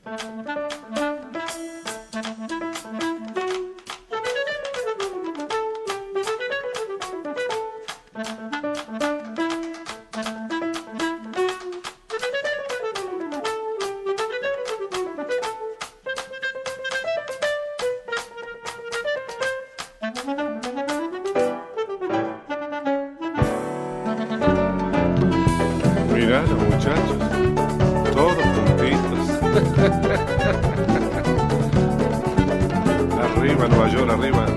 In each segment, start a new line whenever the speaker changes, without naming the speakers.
Mirá los muchachos, todos juntitos. Arriba, Nueva York, arriba.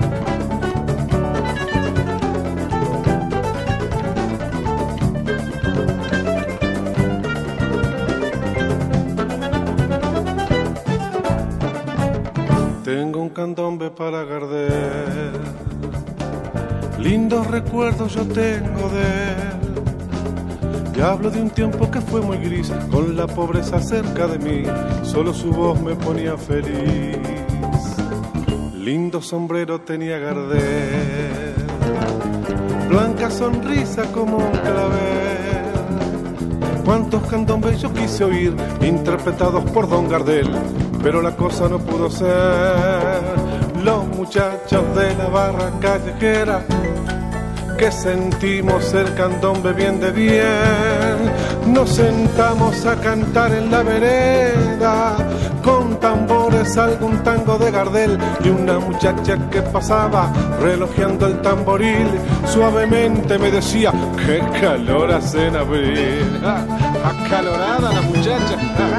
Tengo un candombe para Gardel, lindos recuerdos yo tengo de él. Y hablo de un tiempo que fue muy gris, con la pobreza cerca de mí, solo su voz me ponía feliz. Lindo sombrero tenía Gardel, blanca sonrisa como un clavel. Cuántos candombes yo quise oír, interpretados por Don Gardel, pero la cosa no pudo ser. Los muchachos de la barra callejera, que sentimos el candombe bien de bien, nos sentamos a cantar en la vereda, con tambores algún tango de Gardel, y una muchacha que pasaba relojeando el tamboril, suavemente me decía, qué calor hace en abril. Acalorada la muchacha.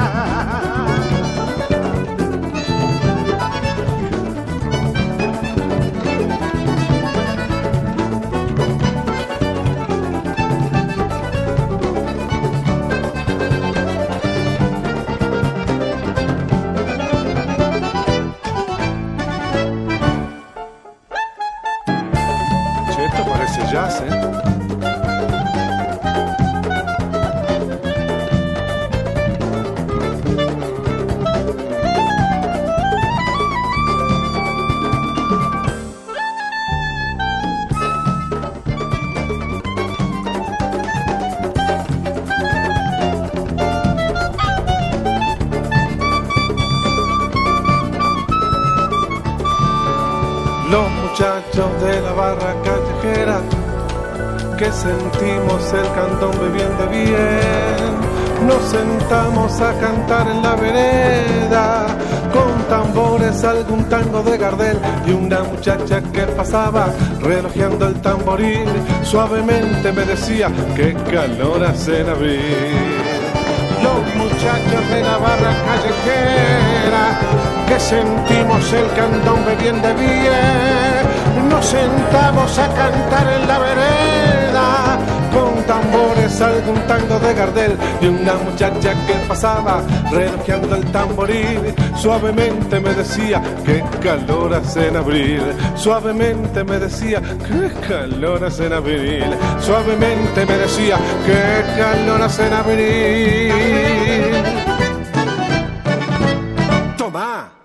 Esto parece jazz, Los muchachos de la barra callejera, que sentimos el candombe bien de bien, nos sentamos a cantar en la vereda, con tambores algún tango de Gardel, y una muchacha que pasaba relojeando el tamboril, suavemente me decía, qué calor hace en abril. Los muchachos de la barra callejera, que sentimos el candombe bien de bien, nos sentamos a cantar en la vereda, con tambores algún tango de Gardel, y una muchacha que pasaba relojeando el tamboril, suavemente me decía, qué calor hace en abril. Suavemente me decía, qué calor hace en abril. Suavemente me decía, qué calor hace en abril. Tomá.